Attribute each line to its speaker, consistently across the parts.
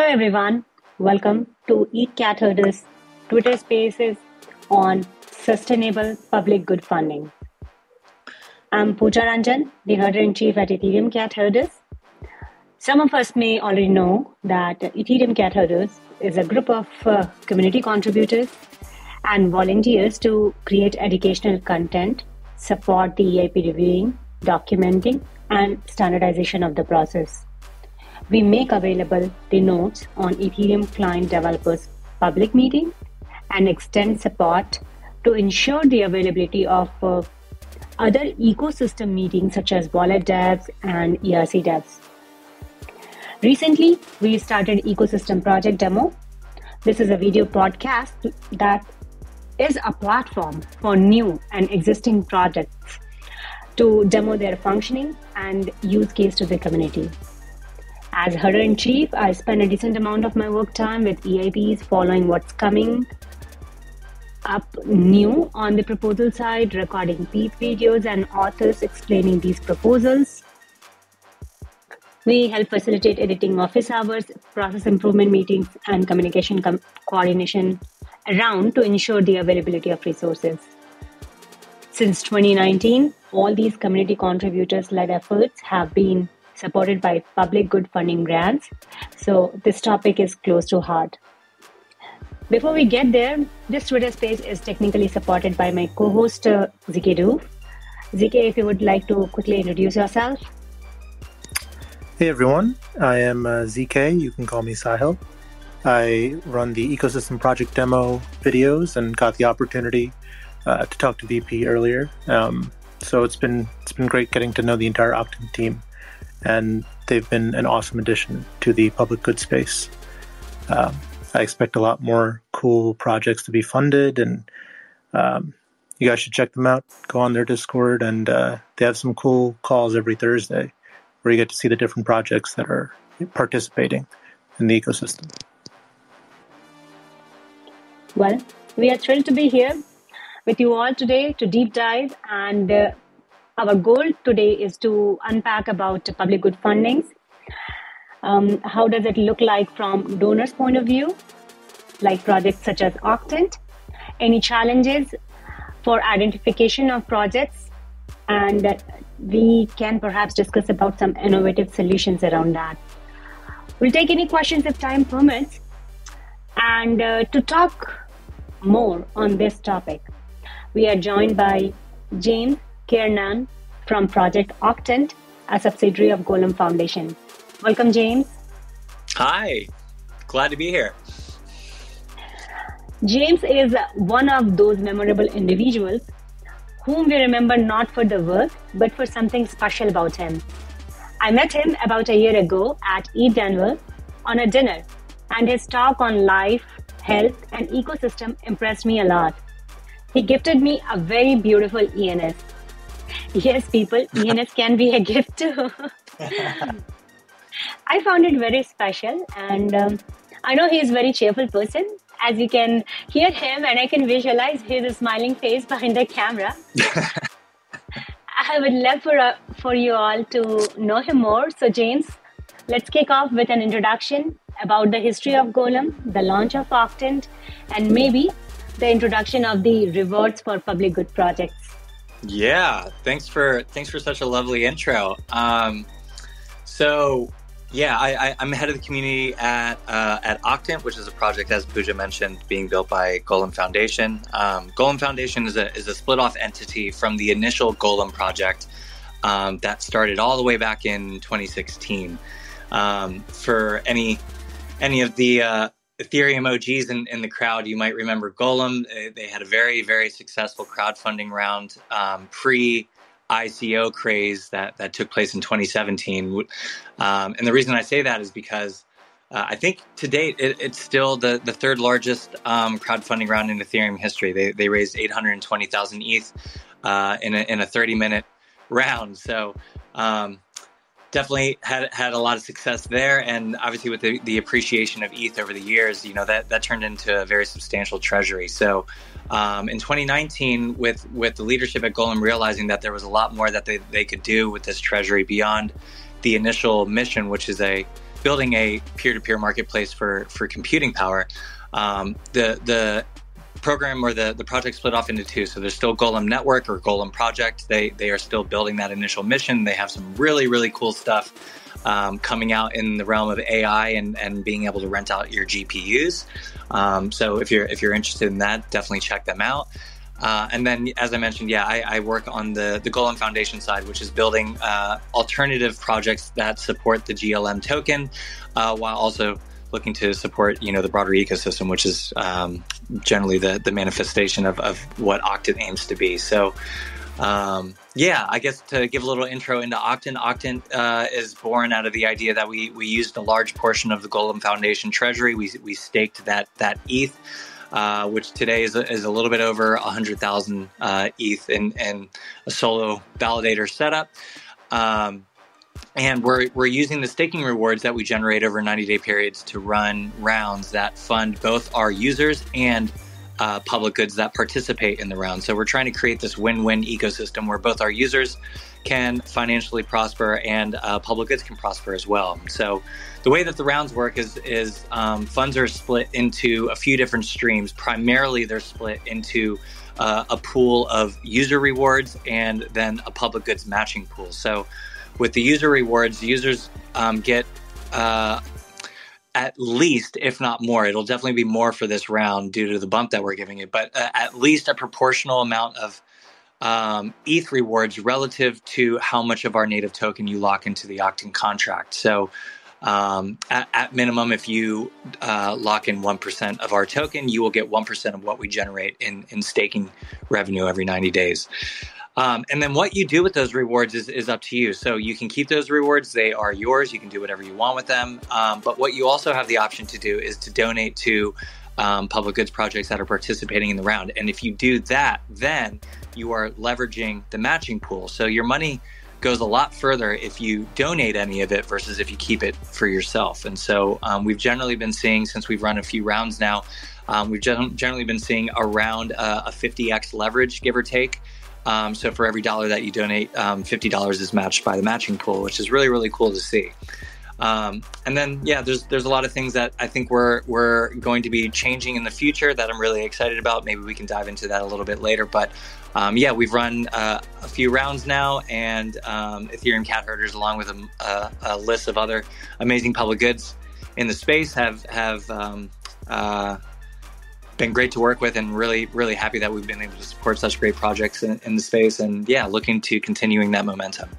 Speaker 1: everyone. Welcome to Eat Cat Herders Twitter Spaces on Sustainable Public Good Funding. I'm Pooja Ranjan, the Herder-in-Chief at Ethereum Cat Herders. Some of us may already know that Ethereum Cat Herders is a group of community contributors and volunteers to create educational content, support the EIP reviewing, documenting, and standardization of the process. We make available the notes on Ethereum client developers public meeting and extend support to ensure the availability of other ecosystem meetings such as wallet devs and ERC devs. Recently, we started Ecosystem Project Demo. This is a video podcast that is a platform for new and existing projects to demo their functioning and use case to the community. As Herder-in-Chief, I spend a decent amount of my work time with EIPs following what's coming up new on the proposal side, recording peep videos and authors explaining these proposals. We help facilitate editing office hours, process improvement meetings, and communication coordination around to ensure the availability of resources. Since 2019, all these community contributors-led efforts have been supported by public good funding grants. So this topic is close to heart. Before we get there, this Twitter space is technically supported by my co-host, ZK Doof. ZK, if you would like to quickly introduce yourself.
Speaker 2: Hey everyone, I am ZK, you can call me Sahil. I run the Ecosystem Project Demo videos and got the opportunity to talk to VP earlier. So it's been great getting to know the entire Octant team. And they've been an awesome addition to the public good space. I expect a lot more cool projects to be funded, and you guys should check them out. Go on their Discord, and they have some cool calls every Thursday where you get to see the different projects that are participating in the ecosystem.
Speaker 1: Well, we are thrilled to be here with you all today to deep dive, and our goal today is to unpack about public good fundings. How does it look like from donors' point of view, like projects such as Octant? Any challenges for identification of projects? And we can perhaps discuss about some innovative solutions around that. We'll take any questions if time permits. And to talk more on this topic, we are joined by James Kiernan from Project Octant, a subsidiary of Golem Foundation. Welcome, James.
Speaker 3: Hi, glad to be here.
Speaker 1: James is one of those memorable individuals whom we remember not for the work, but for something special about him. I met him about a year ago at Eat Denver on a dinner, and his talk on life, health, and ecosystem impressed me a lot. He gifted me a very beautiful ENS. Yes, people, ENS can be a gift too. I found it very special, and I know he is a very cheerful person, as you can hear him, and I can visualize his smiling face behind the camera. I would love for you all to know him more. So James, let's kick off with an introduction about the history of Golem, the launch of Octant, and maybe the introduction of the rewards for public good projects.
Speaker 3: Yeah, thanks for such a lovely intro. I'm head of the community at Octant, which is a project, as Pooja mentioned, being built by Golem Foundation. Golem Foundation is a split-off entity from the initial Golem project that started all the way back in 2016. For any of the Ethereum OGs in the crowd, you might remember Golem. They had a very, very successful crowdfunding round pre-ICO craze that took place in 2017. And the reason I say that is because I think to date, it's still the third largest crowdfunding round in Ethereum history. They raised 820,000 ETH in a 30-minute round. So definitely had a lot of success there, and obviously with the appreciation of ETH over the years, that turned into a very substantial treasury. So in 2019, with the leadership at Golem realizing that there was a lot more that they could do with this treasury beyond the initial mission, which is a building a peer-to-peer marketplace for computing power. The program or the project split off into two. So there's still Golem Network or Golem Project. They are still building that initial mission. They have some really, really cool stuff coming out in the realm of AI and being able to rent out your GPUs. So if you're interested in that, definitely check them out. And then, as I mentioned, I work on the Golem Foundation side, which is building alternative projects that support the GLM token, while also looking to support, the broader ecosystem, which is generally the manifestation of what Octant aims to be. So, I guess to give a little intro into Octant, Octant is born out of the idea that we used a large portion of the Golem Foundation treasury. We staked that ETH, which today is a little bit over 100,000 ETH in a solo validator setup. And we're using the staking rewards that we generate over 90-day periods to run rounds that fund both our users and public goods that participate in the round. So we're trying to create this win-win ecosystem where both our users can financially prosper and public goods can prosper as well. So the way that the rounds work is funds are split into a few different streams. Primarily, they're split into a pool of user rewards and then a public goods matching pool. So with the user rewards, users get at least, if not more, it'll definitely be more for this round due to the bump that we're giving it, but at least a proportional amount of ETH rewards relative to how much of our native token you lock into the Octant contract. So at minimum, if you lock in 1% of our token, you will get 1% of what we generate in staking revenue every 90 days. And then what you do with those rewards is up to you. So you can keep those rewards. They are yours. You can do whatever you want with them. But what you also have the option to do is to donate to public goods projects that are participating in the round. And if you do that, then you are leveraging the matching pool. So your money goes a lot further if you donate any of it versus if you keep it for yourself. And so we've generally been seeing, since we've run a few rounds now, we've generally been seeing around a 50x leverage, give or take. So for every dollar that you donate, $50 is matched by the matching pool, which is really, really cool to see. And then, there's a lot of things that I think we're going to be changing in the future that I'm really excited about. Maybe we can dive into that a little bit later. But we've run a few rounds now, and Ethereum Cat Herders, along with a list of other amazing public goods in the space, have been great to work with, and really, really happy that we've been able to support such great projects in the space, and looking to continuing that momentum.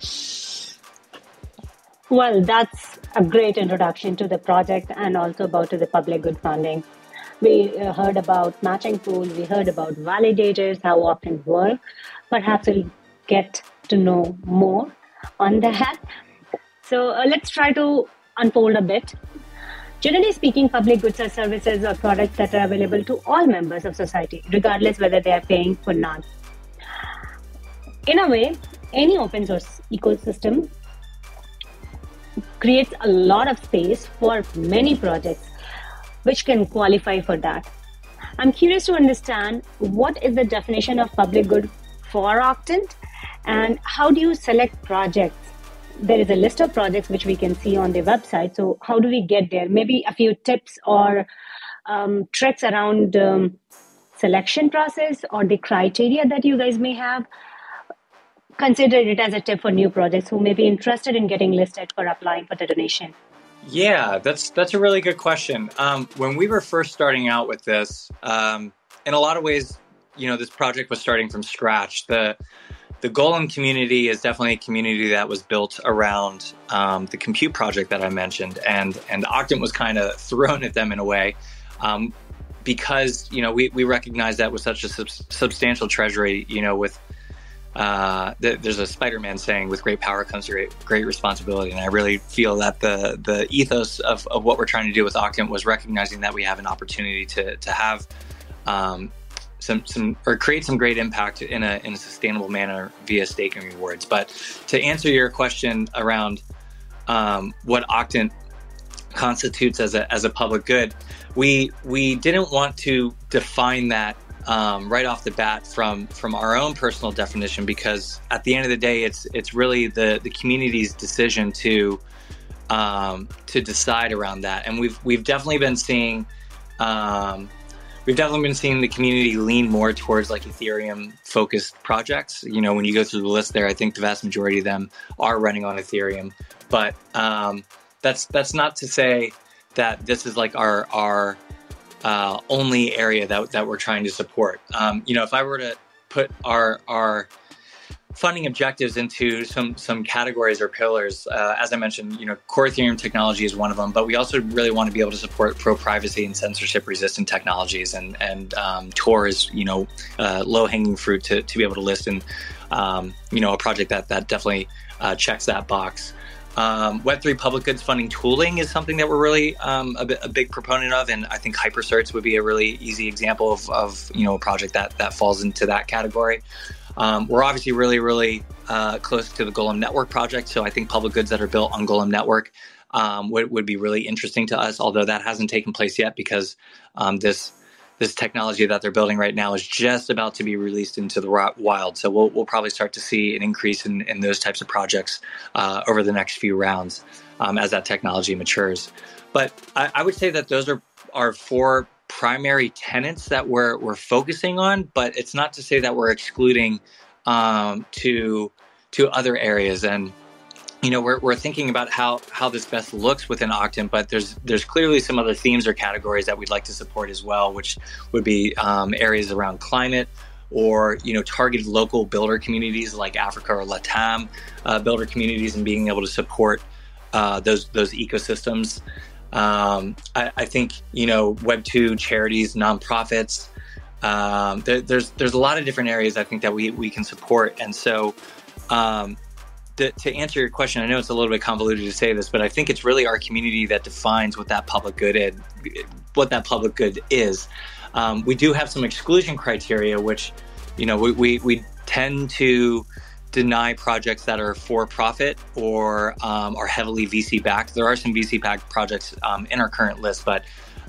Speaker 1: Well, that's a great introduction to the project and also about to the public good funding. We heard about matching pools, we heard about validators, how often work. Perhaps we'll get to know more on that. So let's try to unfold a bit. Generally speaking, public goods are services or products that are available to all members of society, regardless whether they are paying or not. In a way, any open source ecosystem creates a lot of space for many projects which can qualify for that. I'm curious to understand what is the definition of public good for Octant, and how do you select projects? There is a list of projects which we can see on the website. So how do we get there? Maybe a few tips or tricks around selection process or the criteria that you guys may have. Consider it as a tip for new projects who may be interested in getting listed for applying for the donation.
Speaker 3: Yeah, that's a really good question. When we were first starting out with this, in a lot of ways, this project was starting from scratch. The Golem community is definitely a community that was built around the compute project that I mentioned, and Octant was kind of thrown at them in a way, because we recognize that with such a substantial treasury, with there's a Spider-Man saying, with great power comes great responsibility. And I really feel that the ethos of what we're trying to do with Octant was recognizing that we have an opportunity to have create some great impact in a sustainable manner via staking rewards. But to answer your question around what Octant constitutes as a public good, we didn't want to define that right off the bat from our own personal definition, because at the end of the day, it's really the community's decision to to decide around that. And we've definitely been seeing the community lean more towards like Ethereum focused projects. You know, when you go through the list there, I think the vast majority of them are running on Ethereum. But that's not to say that this is like our only area that we're trying to support. You know, if I were to put our funding objectives into some categories or pillars, as I mentioned, you know, core Ethereum technology is one of them, but we also really want to be able to support pro-privacy and censorship-resistant technologies, and Tor is, you know, low-hanging fruit to be able to list in, you know, a project that definitely checks that box. Web3 public goods funding tooling is something that we're really a big proponent of, and I think HyperCerts would be a really easy example of you know, a project that falls into that category. We're obviously really close to the Golem Network project, so I think public goods that are built on Golem Network would be really interesting to us, although that hasn't taken place yet because this technology that they're building right now is just about to be released into the wild. So we'll probably start to see an increase in those types of projects over the next few rounds as that technology matures. But I would say that those are our four primary tenets that we're focusing on, but it's not to say that we're excluding to other areas. And you know, we're thinking about how this best looks within Octant, but there's clearly some other themes or categories that we'd like to support as well, which would be areas around climate, or you know, targeted local builder communities like Africa or Latam builder communities, and being able to support those ecosystems. I think, you know, Web2 charities, nonprofits. There's a lot of different areas I think that we can support, and so. To answer your question, I know it's a little bit convoluted to say this, but I think it's really our community that defines what that public good is. We do have some exclusion criteria, which, you know, we tend to deny projects that are for profit or are heavily VC backed. There are some VC backed projects in our current list, but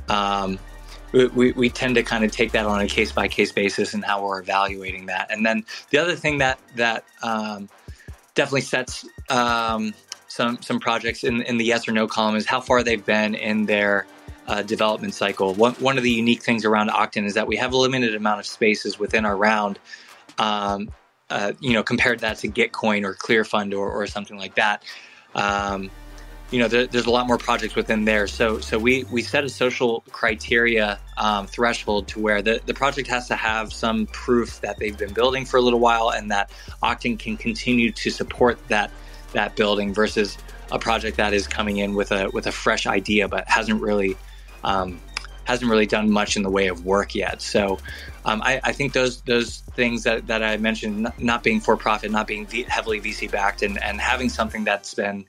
Speaker 3: we tend to kind of take that on a case by case basis and how we're evaluating that. And then the other thing that definitely sets some projects in the yes or no column is how far they've been in their development cycle. One of the unique things around Octant is that we have a limited amount of spaces within our round. You know, compared that to Gitcoin or Clearfund or something like that. You know, there's a lot more projects within there. So we set a social criteria threshold to where the project has to have some proof that they've been building for a little while, and that Octant can continue to support that building, versus a project that is coming in with a fresh idea but hasn't really done much in the way of work yet. So I think those things that I mentioned, not being for profit, not being heavily VC backed, and having something that's been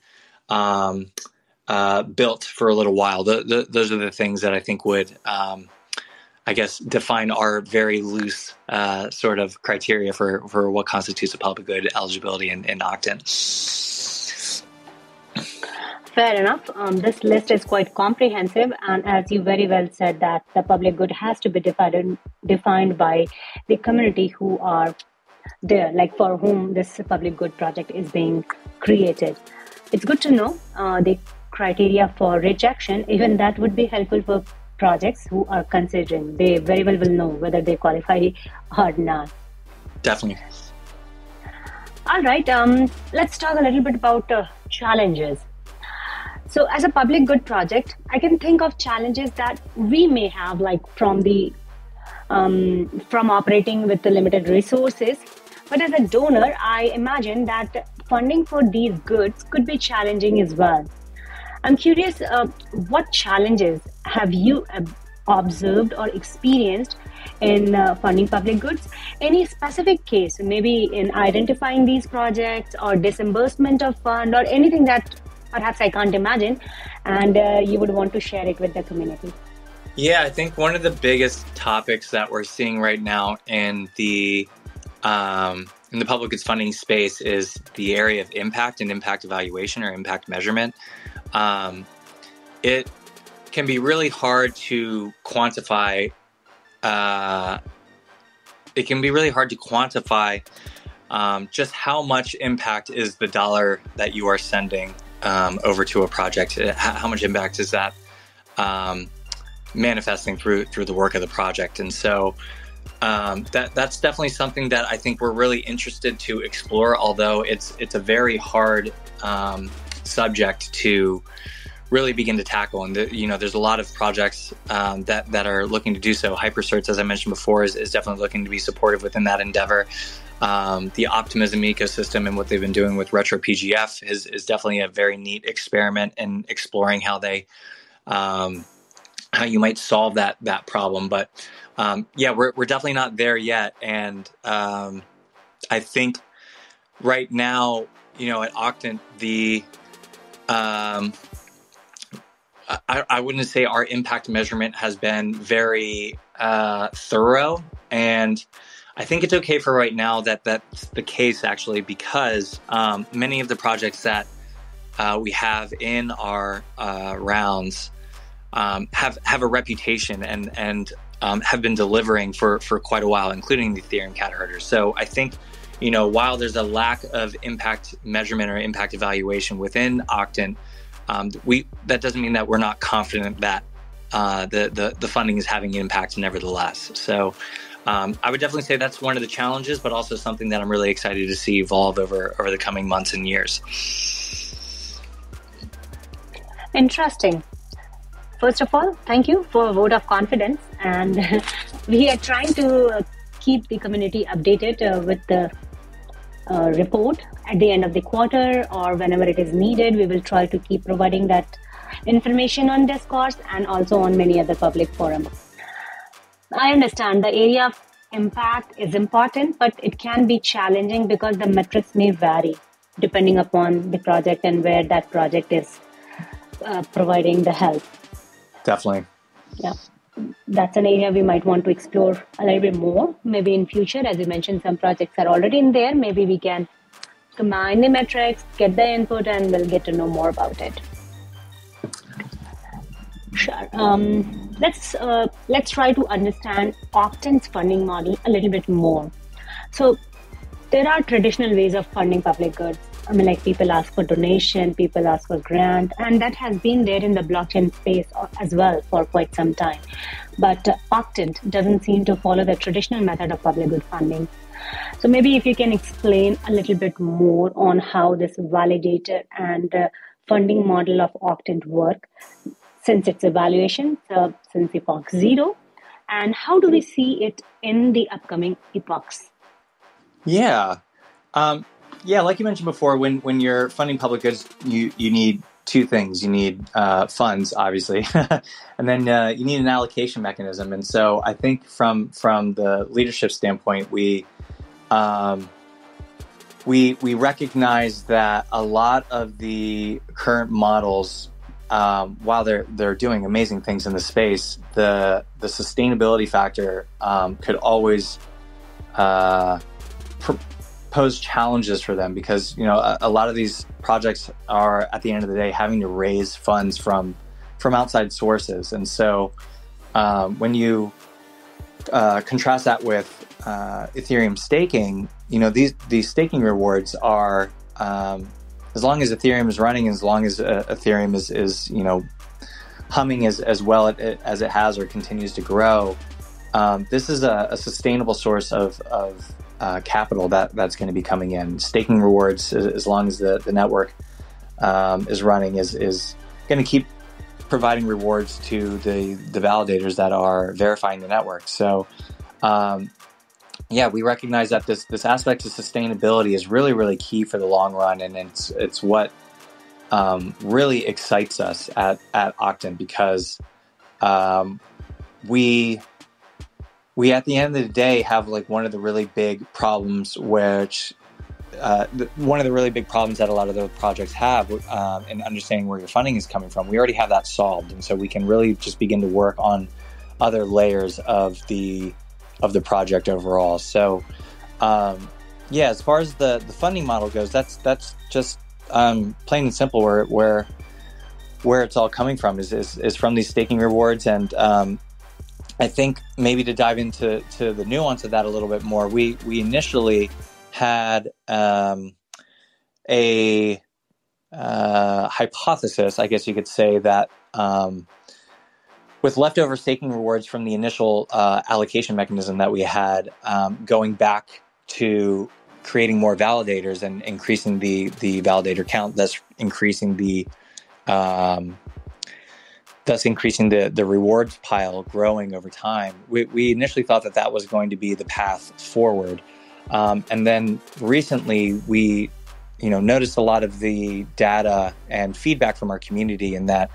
Speaker 3: built for a little while. Those are the things that I think would, I guess, define our very loose sort of criteria for what constitutes a public good eligibility in Octant.
Speaker 1: Fair enough. This list is quite comprehensive, and as you very well said, that the public good has to be defined by the community who are there, like for whom this public good project is being created. It's good to know the criteria for rejection. Even that would be helpful for projects who are considering. They very well will know whether they qualify or not.
Speaker 3: Definitely.
Speaker 1: All right. Let's talk a little bit about challenges. So as a public good project, I can think of challenges that we may have, like from operating with the limited resources. But as a donor, I imagine that funding for these goods could be challenging as well. I'm curious, what challenges have you observed or experienced in funding public goods? Any specific case, maybe in identifying these projects or disbursement of fund, or anything that perhaps I can't imagine, and you would want to share it with the community?
Speaker 3: Yeah, I think one of the biggest topics that we're seeing right now in the public goods funding space is the area of impact and impact evaluation or impact measurement. It can be really hard to quantify. Just how much impact is the dollar that you are sending over to a project? How much impact is that manifesting through the work of the project? And so that's definitely something that I think we're really interested to explore, although it's a very hard subject to really begin to tackle. And there's a lot of projects that are looking to do so. HyperCerts, as I mentioned before, is definitely looking to be supportive within that endeavor. The Optimism ecosystem and what they've been doing with RetroPGF is definitely a very neat experiment in exploring how you might solve that problem. But we're definitely not there yet. And I think right now, at Octant, I wouldn't say our impact measurement has been very thorough, and I think it's okay for right now that that's the case, actually, because many of the projects that we have in our rounds have a reputation and have been delivering for quite a while, including the Ethereum cat herders. So I think, while there's a lack of impact measurement or impact evaluation within Octant, that doesn't mean that we're not confident that the funding is having an impact nevertheless. So I would definitely say that's one of the challenges, but also something that I'm really excited to see evolve over the coming months and years.
Speaker 1: Interesting. First of all, thank you for a vote of confidence. And we are trying to keep the community updated with the report at the end of the quarter or whenever it is needed. We will try to keep providing that information on Discourse and also on many other public forums. I understand the area of impact is important, but it can be challenging because the metrics may vary depending upon the project and where that project is providing the help.
Speaker 3: Definitely.
Speaker 1: Yeah. That's an area we might want to explore a little bit more. Maybe in future, as you mentioned, some projects are already in there. Maybe we can combine the metrics, get the input, and we'll get to know more about it. Sure. Let's try to understand Octant's funding model a little bit more. So there are traditional ways of funding public goods. Like people ask for donation, people ask for grant, and that has been there in the blockchain space as well for quite some time. But Octant doesn't seem to follow the traditional method of public good funding. So maybe if you can explain a little bit more on how this validator and funding model of Octant work, since its evaluation, since Epoch 0, and how do we see it in the upcoming epochs?
Speaker 3: Yeah. Like you mentioned before, when you're funding public goods, you need two things. You need funds, obviously, and then you need an allocation mechanism. And so I think from the leadership standpoint, we recognize that a lot of the current models, while they're doing amazing things in the space, the sustainability factor could always pose challenges for them, because a lot of these projects are, at the end of the day, having to raise funds from outside sources. And so when you contrast that with Ethereum staking, these staking rewards are, as long as Ethereum is running, as long as Ethereum is humming as well as it has or continues to grow, this is a sustainable source of capital that's going to be coming in. Staking rewards, as long as the network is running, is going to keep providing rewards to the validators that are verifying the network. So we recognize that this aspect of sustainability is really, really key for the long run, and it's what really excites us at Octant, because we at the end of the day have one of the really big problems, which one of the really big problems that a lot of the projects have in understanding where your funding is coming from. We already have that solved, and so we can really just begin to work on other layers of the project overall. So as far as the funding model goes, that's just plain and simple where it's all coming from is from these staking rewards. And I think maybe to dive into the nuance of that a little bit more, we initially had a hypothesis, I guess you could say, that with leftover staking rewards from the initial allocation mechanism that we had, going back to creating more validators and increasing the validator count, thus increasing the rewards pile growing over time. We initially thought that was going to be the path forward. And then recently we, noticed a lot of the data and feedback from our community in that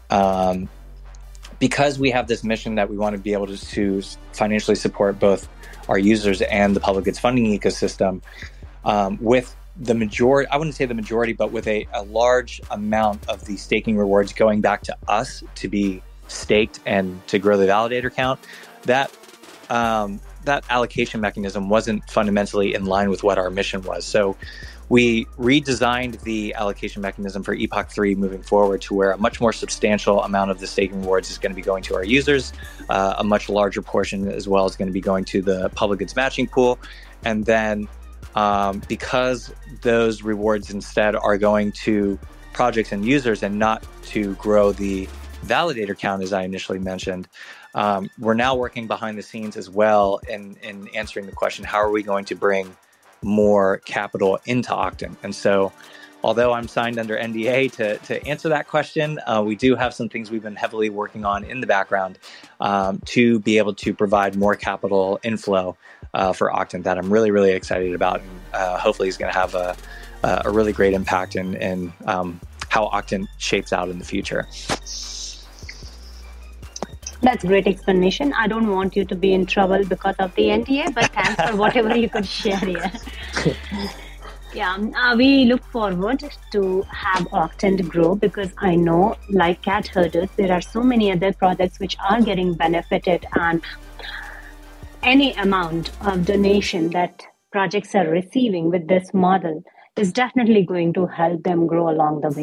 Speaker 3: because we have this mission that we want to be able to financially support both our users and the public goods funding ecosystem, with the majority, I wouldn't say the majority, but with a large amount of the staking rewards going back to us to be staked and to grow the validator count, that allocation mechanism wasn't fundamentally in line with what our mission was. So we redesigned the allocation mechanism for Epoch 3 moving forward to where a much more substantial amount of the staking rewards is going to be going to our users. A much larger portion as well is going to be going to the public goods matching pool. And then because those rewards instead are going to projects and users and not to grow the validator count, as I initially mentioned, we're now working behind the scenes as well in answering the question, how are we going to bring more capital into Octant? And so although I'm signed under NDA to answer that question, we do have some things we've been heavily working on in the background to be able to provide more capital inflow for Octant that I'm really, really excited about, and hopefully is going to have a really great impact in how Octant shapes out in the future.
Speaker 1: That's a great explanation. I don't want you to be in trouble because of the NDA, but thanks for whatever you could share here. Yeah, we look forward to have Octant grow because I know, like Cat Herders, there are so many other projects which are getting benefited, and any amount of donation that projects are receiving with this model is definitely going to help them grow along the way.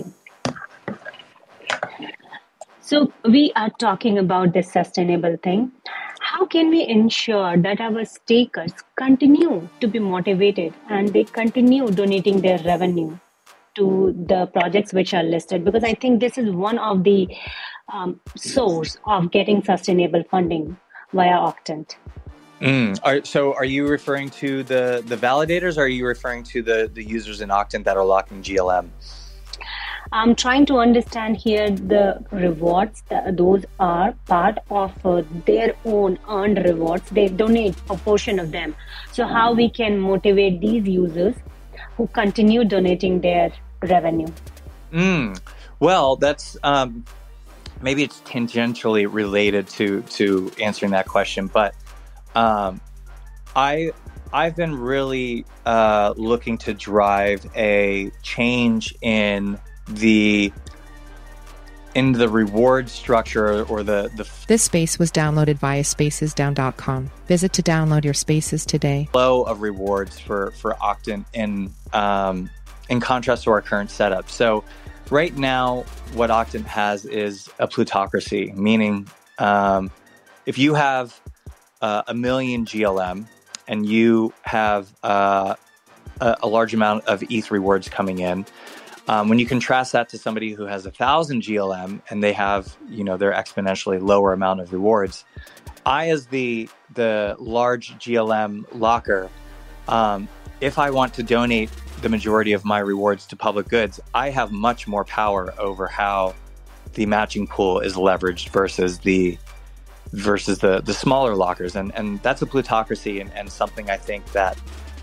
Speaker 1: So we are talking about this sustainable thing. How can we ensure that our stakers continue to be motivated and they continue donating their revenue to the projects which are listed? Because I think this is one of the source of getting sustainable funding via Octant.
Speaker 3: So are you referring to the validators, or are you referring to the users in Octant that are locking GLM?
Speaker 1: I'm trying to understand here the rewards. Those are part of their own earned rewards. They donate a portion of them. So how we can motivate these users who continue donating their revenue?
Speaker 3: Well, that's maybe it's tangentially related to answering that question, but I've been really looking to drive a change in the reward structure or the
Speaker 4: This space was downloaded via spacesdown.com. Visit to download your spaces today.
Speaker 3: Flow of rewards for Octant in contrast to our current setup. So right now what Octant has is a plutocracy, meaning if you have 1 million GLM and you have a large amount of ETH rewards coming in, when you contrast that to somebody who has 1,000 GLM and they have, their exponentially lower amount of rewards, I, as the large GLM locker, if I want to donate the majority of my rewards to public goods, I have much more power over how the matching pool is leveraged versus the smaller lockers, and that's a plutocracy and something I think that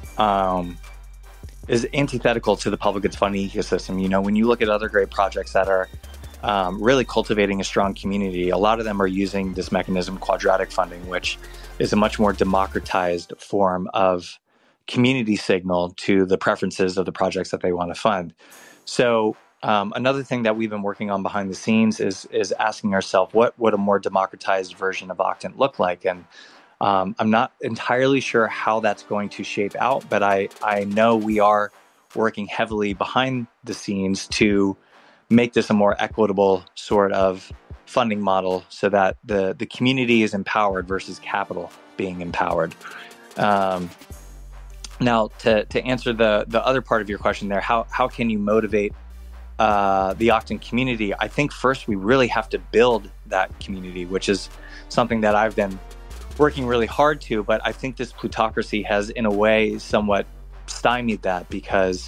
Speaker 3: is antithetical to the public goods funding ecosystem. When you look at other great projects that are really cultivating a strong community, a lot of them are using this mechanism, quadratic funding, which is a much more democratized form of community signal to the preferences of the projects that they want to fund. So another thing that we've been working on behind the scenes is asking ourselves, what would a more democratized version of Octant look like? And I'm not entirely sure how that's going to shape out, but I know we are working heavily behind the scenes to make this a more equitable sort of funding model so that the community is empowered versus capital being empowered. Now, to answer the other part of your question there, how can you motivate the Octant community, I think first we really have to build that community, which is something that I've been working really hard to. But I think this plutocracy has, in a way, somewhat stymied that, because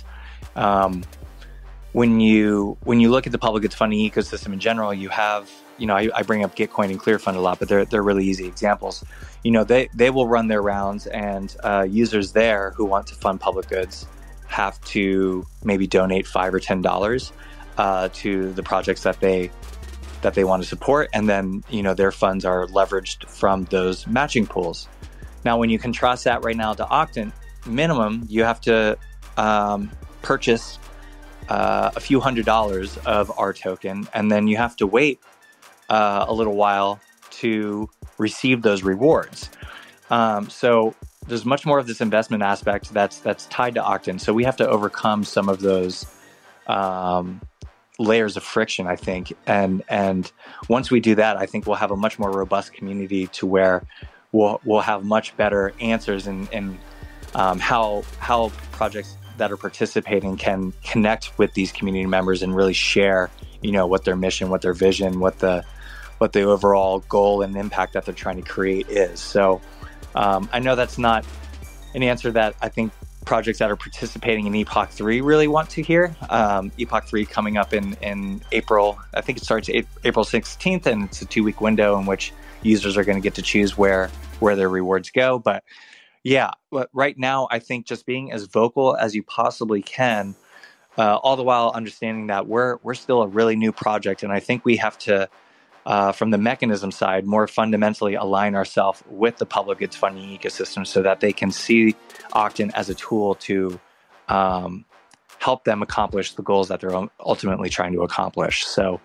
Speaker 3: when you look at the public goods funding ecosystem in general, you have, I bring up Gitcoin and ClearFund a lot, but they're really easy examples. They will run their rounds, and users there who want to fund public goods have to maybe donate $5 or $10 to the projects that they want to support, and then their funds are leveraged from those matching pools. Now, when you contrast that right now to Octant, minimum you have to purchase a few $100s of our token, and then you have to wait a little while to receive those rewards. So there's much more of this investment aspect that's tied to Octant. So we have to overcome some of those layers of friction, I think. And once we do that, I think we'll have a much more robust community to where we'll have much better answers in how projects that are participating can connect with these community members and really share, what their mission, what their vision, what the overall goal and impact that they're trying to create is. So I know that's not an answer that I think projects that are participating in Epoch 3 really want to hear. Epoch 3 coming up in April. I think it starts April 16th, and it's a 2-week window in which users are going to get to choose where their rewards go. But yeah, right now, I think just being as vocal as you possibly can, all the while understanding that we're still a really new project. And I think we have to, from the mechanism side, more fundamentally align ourselves with the public goods funding ecosystem so that they can see Octant as a tool to help them accomplish the goals that they're ultimately trying to accomplish. So,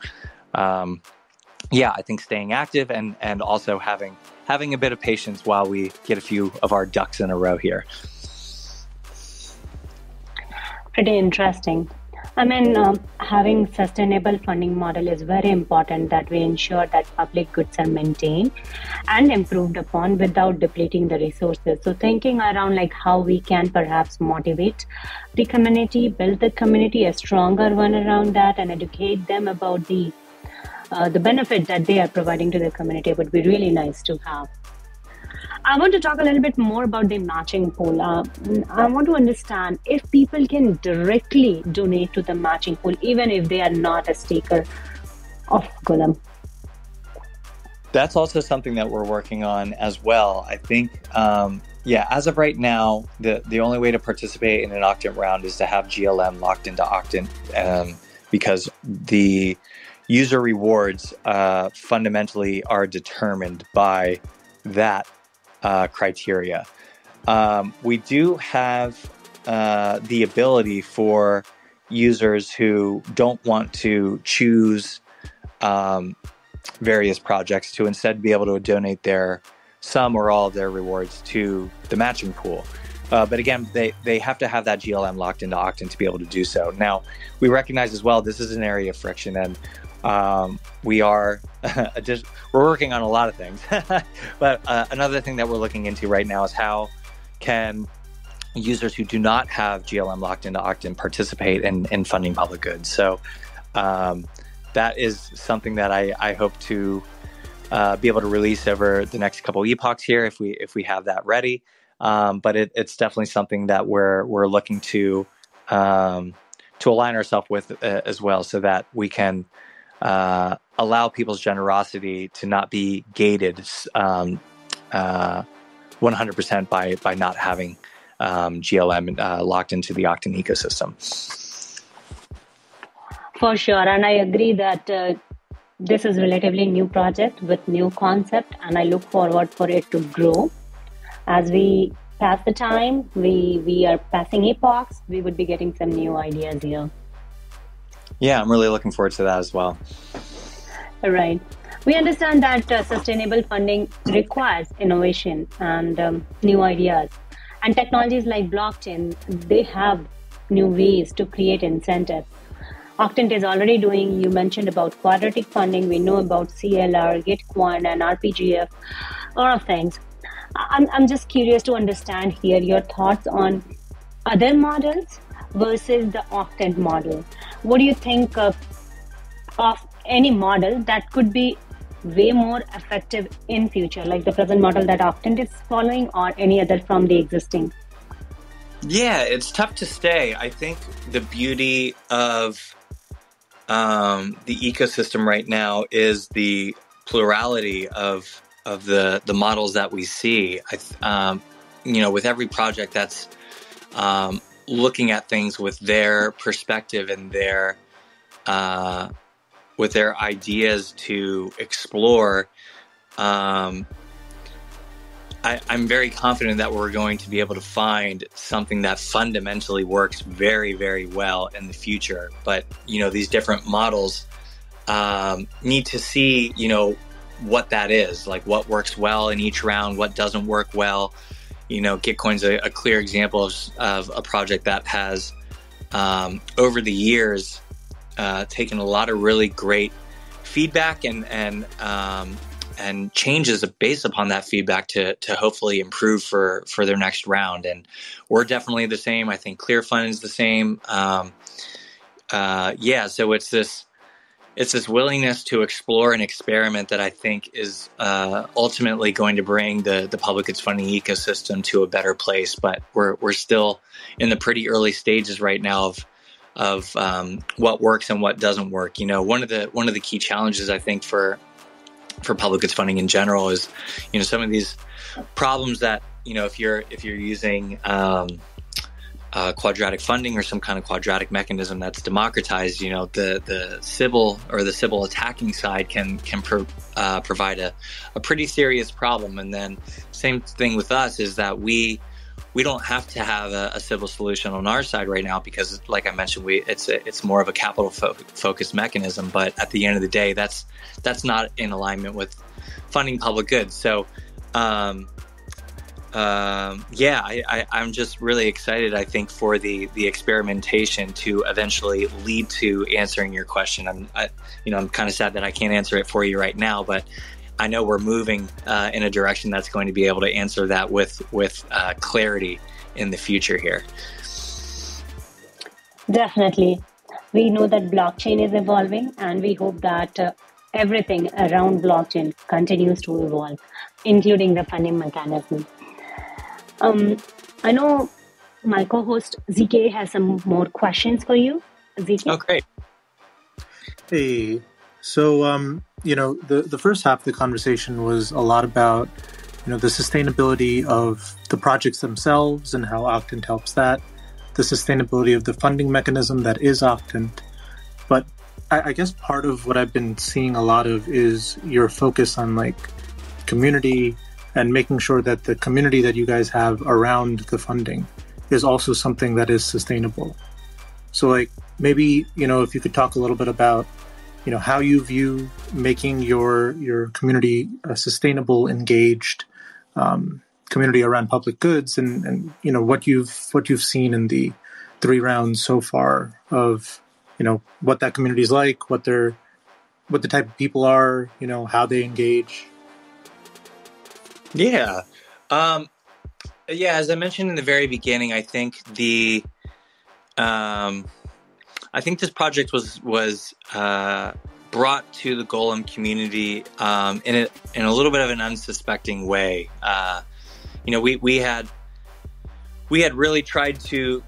Speaker 3: I think staying active and also having a bit of patience while we get a few of our ducks in a row here.
Speaker 1: Pretty interesting. Having sustainable funding model is very important, that we ensure that public goods are maintained and improved upon without depleting the resources. So thinking around how we can perhaps motivate the community, build the community a stronger one around that, and educate them about the benefit that they are providing to the community would be really nice to have. I want to talk a little bit more about the matching pool. I want to understand if people can directly donate to the matching pool, even if they are not a staker of Golem.
Speaker 3: That's also something that we're working on as well. I think, as of right now, the only way to participate in an Octant round is to have GLM locked into Octant, because the user rewards fundamentally are determined by that criteria. We do have the ability for users who don't want to choose various projects to instead be able to donate some or all of their rewards to the matching pool. But again, they have to have that GLM locked into Octant to be able to do so. Now, we recognize as well this is an area of friction, and we're working on a lot of things. But another thing that we're looking into right now is how can users who do not have GLM locked into Octant participate in funding public goods. So that is something that I hope to be able to release over the next couple epochs here if we have that ready. But it's definitely something that we're looking to align ourselves with as well, so that we can allow people's generosity to not be gated 100% by not having GLM locked into the Octant ecosystem.
Speaker 1: For sure, and I agree that this is a relatively new project with new concept, and I look forward for it to grow. As we pass the time, we are passing epochs, we would be getting some new ideas here.
Speaker 3: Yeah, I'm really looking forward to that as well.
Speaker 1: All right. We understand that sustainable funding requires innovation and new ideas. And technologies like blockchain, they have new ways to create incentives. Octant is already doing, you mentioned about quadratic funding, we know about CLR, Gitcoin, and RPGF, a lot of things. I'm just curious to understand here your thoughts on other models versus the Octant model. What do you think of any model that could be way more effective in future, like the present model that Octant is following or any other from the existing?
Speaker 3: Yeah, it's tough to say. I think the beauty of the ecosystem right now is the plurality of the models that we see. With every project that's looking at things with their perspective and their with their ideas to explore, I'm very confident that we're going to be able to find something that fundamentally works very, very well in the future. But, these different models need to see, what that is, like what works well in each round, what doesn't work well. Gitcoin's a clear example of a project that has, over the years, taken a lot of really great feedback and changes based upon that feedback to hopefully improve for their next round. And we're definitely the same. I think ClearFund is the same. So it's this willingness to explore and experiment that I think is ultimately going to bring the public goods funding ecosystem to a better place. But we're still in the pretty early stages right now of what works and what doesn't work. One of the key challenges I think for public goods funding in general is, some of these problems that, if you're using quadratic funding or some kind of quadratic mechanism that's democratized, the Sybil or the Sybil attacking side can provide a pretty serious problem. And then same thing with us is that we don't have to have a Sybil solution on our side right now because, like I mentioned, it's more of a capital focused mechanism. But at the end of the day, that's not in alignment with funding public goods. So, I'm just really excited. I think for the experimentation to eventually lead to answering your question. I'm kind of sad that I can't answer it for you right now, but I know we're moving in a direction that's going to be able to answer that with clarity in the future here.
Speaker 1: Definitely. We know that blockchain is evolving, and we hope that everything around blockchain continues to evolve, including the funding mechanism. I know my co-host ZK has some more questions for you. ZK?
Speaker 3: Oh, great.
Speaker 2: Hey, so the first half of the conversation was a lot about the sustainability of the projects themselves and how Octant helps that, the sustainability of the funding mechanism that is Octant. But I guess part of what I've been seeing a lot of is your focus on community and making sure that the community that you guys have around the funding is also something that is sustainable. So maybe if you could talk a little bit about how you view making your community a sustainable, engaged community around public goods, and what you've seen in the 3 rounds so far of what that community is like, what the type of people are, how they engage.
Speaker 3: Yeah. As I mentioned in the very beginning, I think this project was brought to the Golem community in a little bit of an unsuspecting way. We had really tried to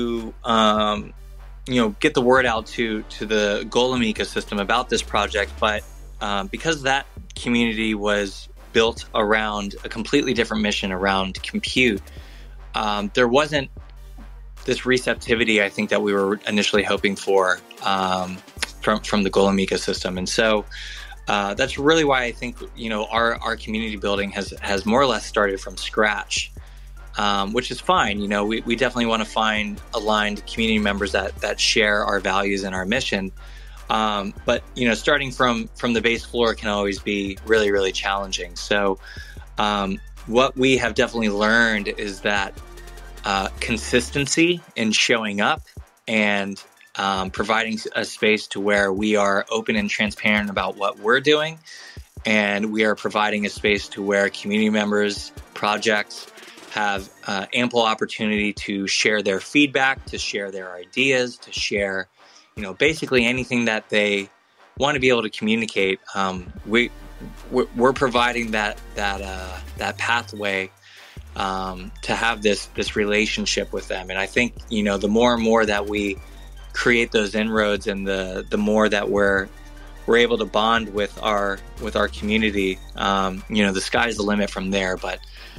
Speaker 3: get the word out to the Golem ecosystem about this project, but because that community was built around a completely different mission around compute, there wasn't this receptivity I think that we were initially hoping for from the Golem ecosystem. And so that's really why I think our community building has more or less started from scratch, which is fine. We definitely want to find aligned community members that share our values and our mission. But starting from the base floor can always be really, really challenging. So what we have definitely learned is that consistency in showing up and providing a space to where we are open and transparent about what we're doing, and we are providing a space to where community members, projects have ample opportunity to share their feedback, to share their ideas, to share, basically anything that they want to be able to communicate. We're providing that pathway to have this relationship with them. And I think, the more and more that we create those inroads, and the more that we're able to bond with our community, the sky's the limit from there. But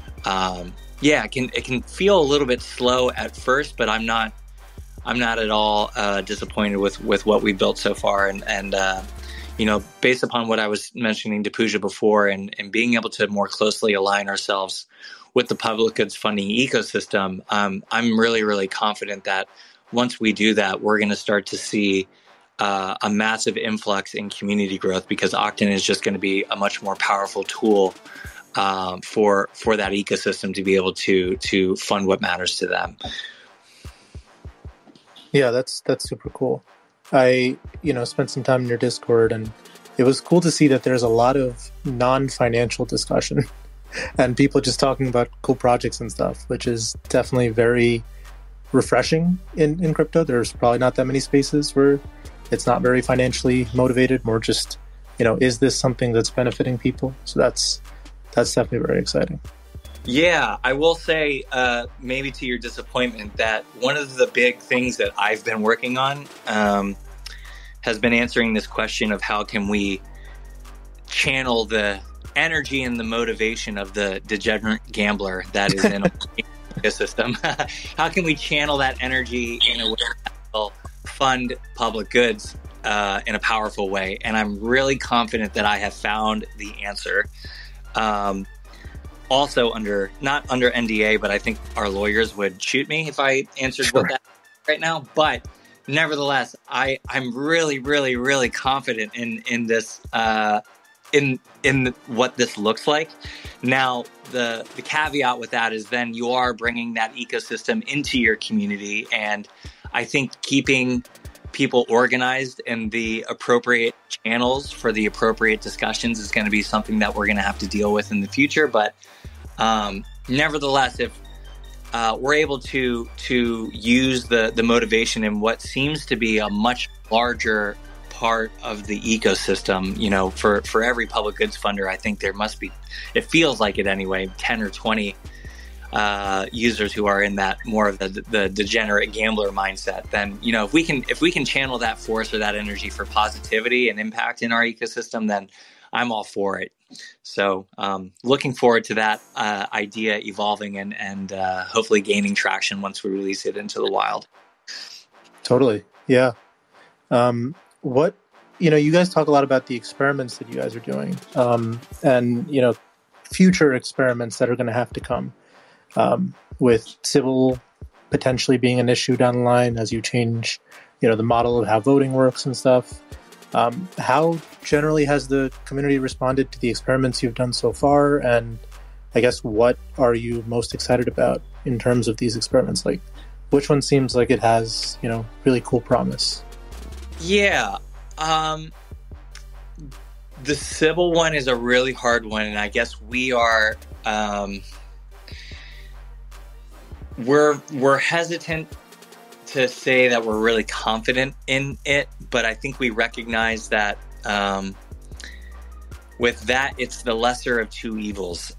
Speaker 3: it can feel a little bit slow at first, but I'm not at all disappointed with what we built so far. And based upon what I was mentioning to Pooja before, and being able to more closely align ourselves with the public goods funding ecosystem, I'm really, really confident that once we do that, we're going to start to see a massive influx in community growth, because Octane is just going to be a much more powerful tool for that ecosystem to be able to fund what matters to them.
Speaker 2: Yeah, that's super cool. I spent some time in your Discord, and it was cool to see that there's a lot of non-financial discussion and people just talking about cool projects and stuff, which is definitely very refreshing in crypto. There's probably not that many spaces where it's not very financially motivated, more just, is this something that's benefiting people? So that's definitely very exciting.
Speaker 3: Yeah, I will say, maybe to your disappointment, that one of the big things that I've been working on has been answering this question of how can we channel the energy and the motivation of the degenerate gambler that is in a system. How can we channel that energy in a way that will fund public goods in a powerful way? And I'm really confident that I have found the answer. Also not under NDA, but I think our lawyers would shoot me if I answered what that right now. But nevertheless, I'm really, really, really confident in this, in what this looks like. Now, the caveat with that is then you are bringing that ecosystem into your community. And I think keeping people organized in the appropriate channels for the appropriate discussions is going to be something that we're going to have to deal with in the future. But nevertheless, if we're able to use the motivation in what seems to be a much larger part of the ecosystem, for every public goods funder, I think there must be, it feels like it anyway, 10 or 20 users who are in that more of the degenerate gambler mindset. Then, if we can channel that force or that energy for positivity and impact in our ecosystem, then I'm all for it. So looking forward to that idea evolving and hopefully gaining traction once we release it into the wild.
Speaker 2: Totally. Yeah. What, you guys talk a lot about the experiments that you guys are doing, and, future experiments that are going to have to come, with Sybil potentially being an issue down the line as you change, the model of how voting works and stuff. How generally has the community responded to the experiments you've done so far? And I guess, what are you most excited about in terms of these experiments? Like, which one seems like it has, really cool promise? Yeah.
Speaker 3: The Sybil one is a really hard one. And I guess we are, we're hesitant to say that we're really confident in it, but I think we recognize that with that, it's the lesser of two evils.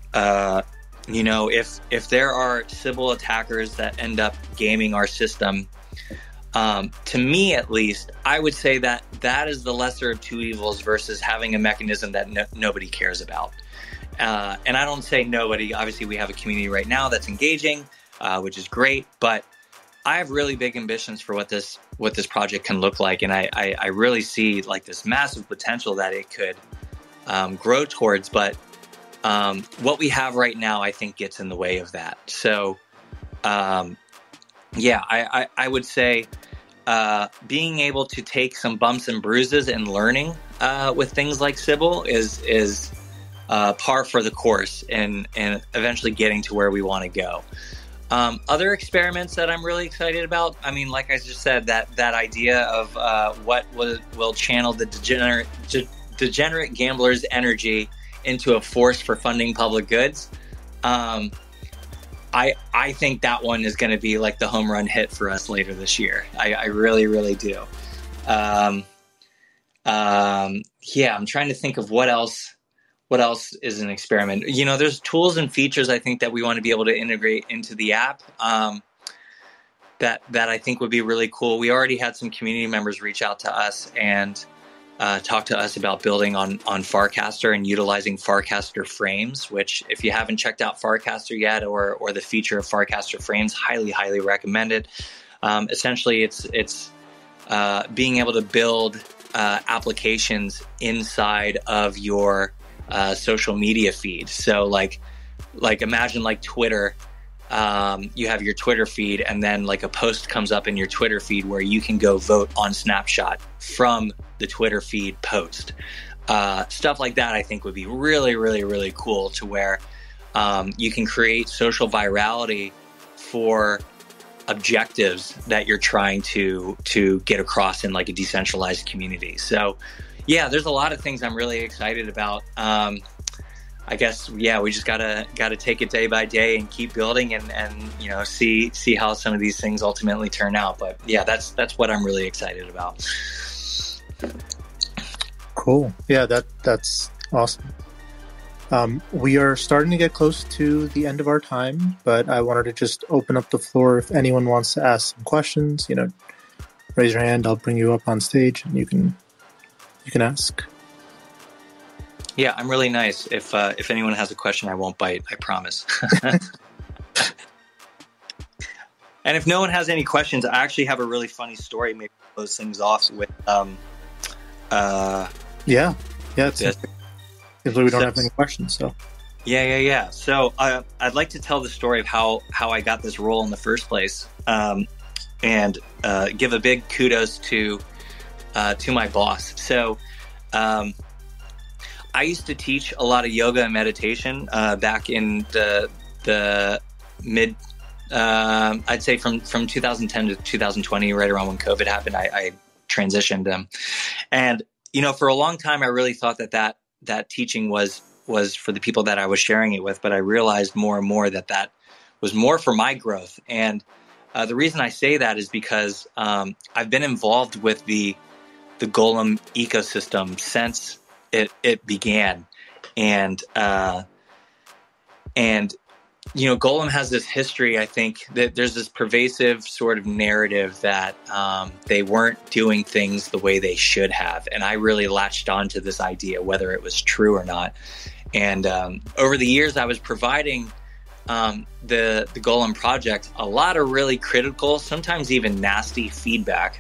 Speaker 3: If there are Sybil attackers that end up gaming our system, to me at least, I would say that is the lesser of two evils versus having a mechanism that nobody cares about. And I don't say nobody. Obviously, we have a community right now that's engaging, which is great, but I have really big ambitions for what this project can look like, and I really see like this massive potential that it could grow towards. But what we have right now, I think, gets in the way of that. So, I would say being able to take some bumps and bruises and learning with things like Sybil is par for the course, and eventually getting to where we want to go. Other experiments that I'm really excited about, I mean, like I just said, that idea of what will channel the degenerate gambler's energy into a force for funding public goods. I think that one is going to be like the home run hit for us later this year. I really, really do. Yeah, I'm trying to think of what else is an experiment. There's tools and features I think that we want to be able to integrate into the app that I think would be really cool. We already had some community members reach out to us and talk to us about building on Farcaster and utilizing Farcaster frames, which if you haven't checked out Farcaster yet or the feature of Farcaster frames, highly, highly recommended. Essentially, it's being able to build applications inside of your social media feed. So like imagine like Twitter. You have your Twitter feed, and then like a post comes up in your Twitter feed where you can go vote on Snapshot from the Twitter feed post. Stuff like that I think would be really, really, really cool, to where you can create social virality for objectives that you're trying to get across in like a decentralized community. So yeah, there's a lot of things I'm really excited about. I guess, yeah, we just gotta take it day by day and keep building and see how some of these things ultimately turn out. But yeah, that's what I'm really excited about.
Speaker 2: Cool. Yeah, that's awesome. We are starting to get close to the end of our time, but I wanted to just open up the floor. If anyone wants to ask some questions, raise your hand. I'll bring you up on stage and you can ask.
Speaker 3: Yeah, I'm really nice. If anyone has a question, I won't bite. I promise. And if no one has any questions, I actually have a really funny story. Maybe close things off with.
Speaker 2: Yeah. It's we don't have any questions. So.
Speaker 3: Yeah. So I'd like to tell the story of how I got this role in the first place, and give a big kudos to my boss. So. I used to teach a lot of yoga and meditation back in the mid, I'd say from 2010 to 2020, right around when COVID happened. I transitioned them, and for a long time I really thought that teaching was for the people that I was sharing it with, but I realized more and more that was more for my growth. And the reason I say that is because I've been involved with the Golem ecosystem since it began, and Golem has this history. I think that there's this pervasive sort of narrative that they weren't doing things the way they should have, and I really latched on to this idea, whether it was true or not. And over the years, I was providing the Golem project a lot of really critical, sometimes even nasty feedback.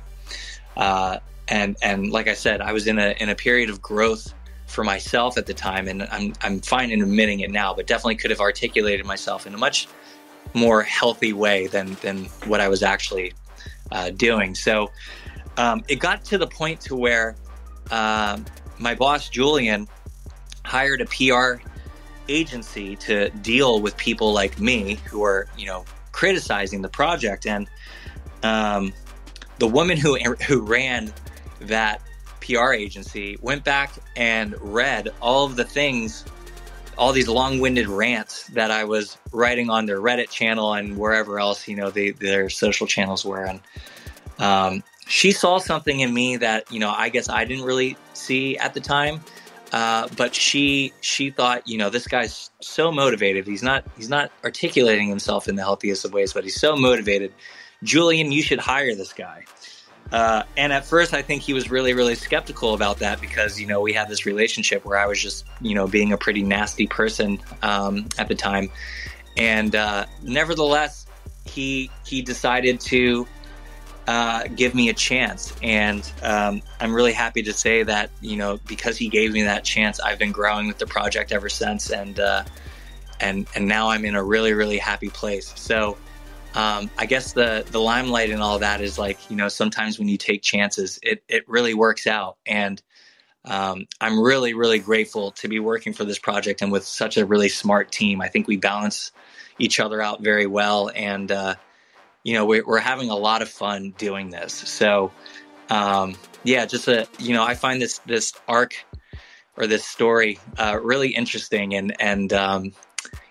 Speaker 3: And like I said, I was in a period of growth for myself at the time, and I'm fine in admitting it now, but definitely could have articulated myself in a much more healthy way than what I was actually doing. So it got to the point to where my boss Julian hired a PR agency to deal with people like me who are criticizing the project, and the woman who ran that PR agency went back and read all of the things, all these long-winded rants that I was writing on their Reddit channel and wherever else, their social channels were. And she saw something in me that, I guess I didn't really see at the time. But she thought, this guy's so motivated. He's not articulating himself in the healthiest of ways, but he's so motivated. Julian, you should hire this guy. And at first, I think he was really, really skeptical about that because, we had this relationship where I was just, being a pretty nasty person at the time. And nevertheless, he decided to give me a chance. And I'm really happy to say that, because he gave me that chance, I've been growing with the project ever since. And now I'm in a really, really happy place. So I guess the limelight and all that is like, sometimes when you take chances, it really works out. And I'm really, really grateful to be working for this project and with such a really smart team. I think we balance each other out very well. And, we're having a lot of fun doing this. So, just I find this arc or this story really interesting. And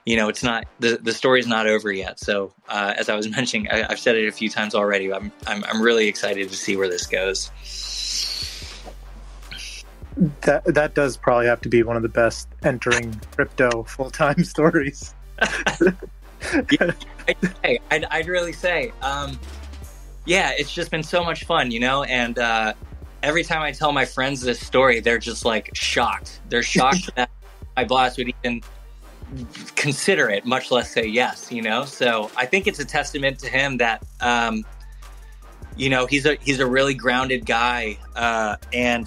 Speaker 3: it's not the story's not over yet. So as I was mentioning, I've said it a few times already. I'm really excited to see where this goes.
Speaker 2: That does probably have to be one of the best entering crypto full-time stories.
Speaker 3: I'd really say, it's just been so much fun, and every time I tell my friends this story, they're just like shocked. They're shocked that my boss would even consider it, much less say yes, So I think it's a testament to him that, he's a really grounded guy, and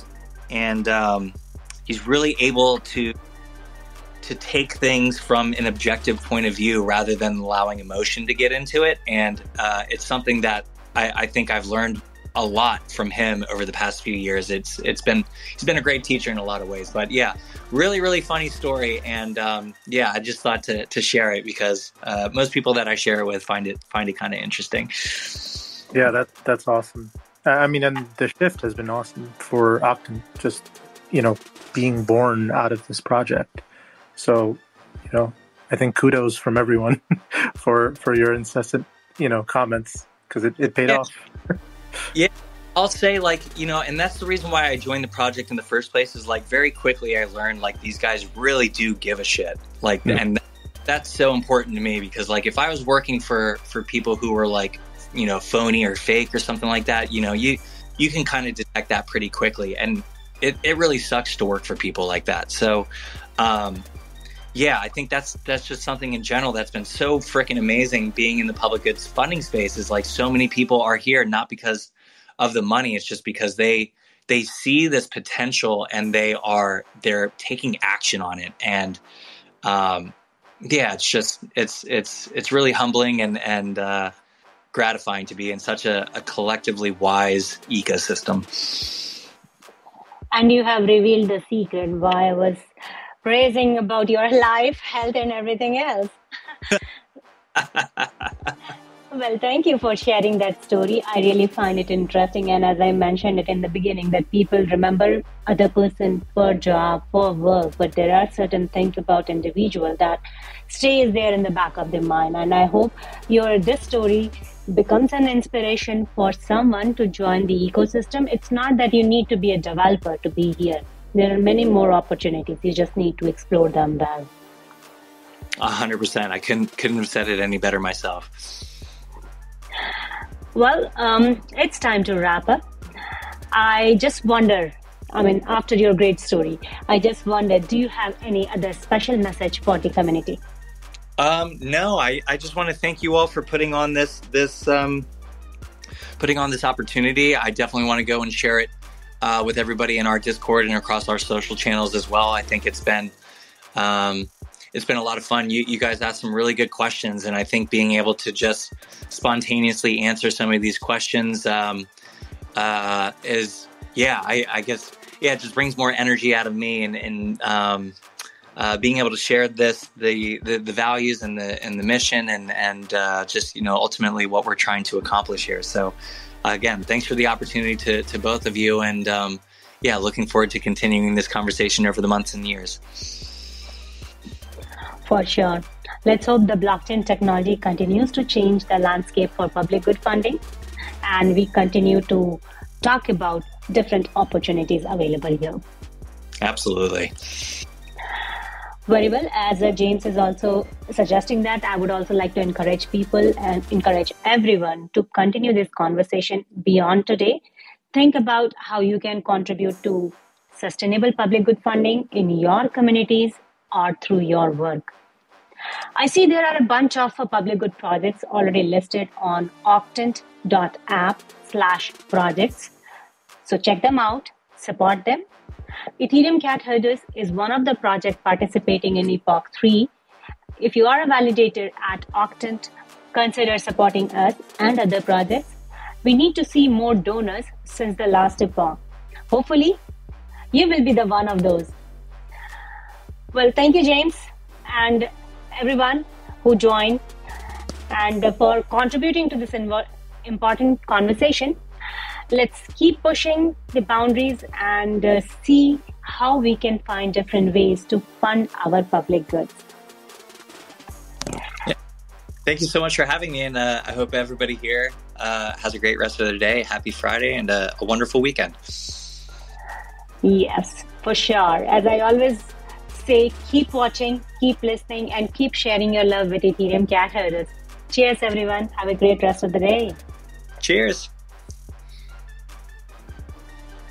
Speaker 3: he's really able to take things from an objective point of view rather than allowing emotion to get into it. And it's something that I think I've learned a lot from him over the past few years. He's been a great teacher in a lot of ways. But yeah, really, really funny story. And I just thought to share it because most people that I share it with find it kind of interesting.
Speaker 2: Yeah, that's awesome. And the shift has been awesome for Octant, just, being born out of this project. So, I think kudos from everyone for your incessant, comments, because it paid off.
Speaker 3: Yeah, I'll say and that's the reason why I joined the project in the first place is very quickly I learned these guys really do give a shit. And that's so important to me because if I was working for people who were phony or fake or something like that, you can kind of detect that pretty quickly. And it really sucks to work for people like that. So, I think that's just something in general that's been so freaking amazing being in the public goods funding space is so many people are here, not because of the money. It's just because they see this potential and they're taking action on it. And, it's really humbling and gratifying to be in such a collectively wise ecosystem.
Speaker 1: And you have revealed the secret why I was praising about your life, health, and everything else. Well, thank you for sharing that story. I really find it interesting. And as I mentioned it in the beginning, that people remember other person for job, for work, but there are certain things about individual that stays there in the back of their mind. And I hope this story becomes an inspiration for someone to join the ecosystem. It's not that you need to be a developer to be here. There are many more opportunities. You just need to explore them well.
Speaker 3: 100%. I couldn't have said it any better myself.
Speaker 1: Well, it's time to wrap up. I just wonder, after your great story, I just wonder, do you have any other special message for the community?
Speaker 3: No, I just want to thank you all for putting on this opportunity. I definitely want to go and share it with everybody in our Discord and across our social channels as well. I think it's been a lot of fun. You guys asked some really good questions, and I think being able to just spontaneously answer some of these questions it just brings more energy out of me, and being able to share the values and the mission and just ultimately what we're trying to accomplish here. So again, thanks for the opportunity to both of you, and looking forward to continuing this conversation over the months and years.
Speaker 1: For sure. Let's hope the blockchain technology continues to change the landscape for public good funding, and we continue to talk about different opportunities available here.
Speaker 3: Absolutely.
Speaker 1: Very well. As James is also suggesting that, I would also like to encourage people and encourage everyone to continue this conversation beyond today. Think about how you can contribute to sustainable public good funding in your communities or through your work. I see there are a bunch of public good projects already listed on octant.app/projects. So check them out, support them. Ethereum Cat Herders is one of the projects participating in Epoch 3. If you are a validator at Octant, consider supporting us and other projects. We need to see more donors since the last Epoch. Hopefully, you will be the one of those. Well, thank you, James, and everyone who joined and for contributing to this important conversation. Let's keep pushing the boundaries and see how we can find different ways to fund our public goods.
Speaker 3: Thank you so much for having me, and I hope everybody here has a great rest of their day. Happy Friday and a wonderful weekend.
Speaker 1: Yes, for sure. As I always say, keep watching, keep listening, and keep sharing your love with Ethereum cat herders. Cheers, everyone. Have a great rest of the day.
Speaker 3: Cheers.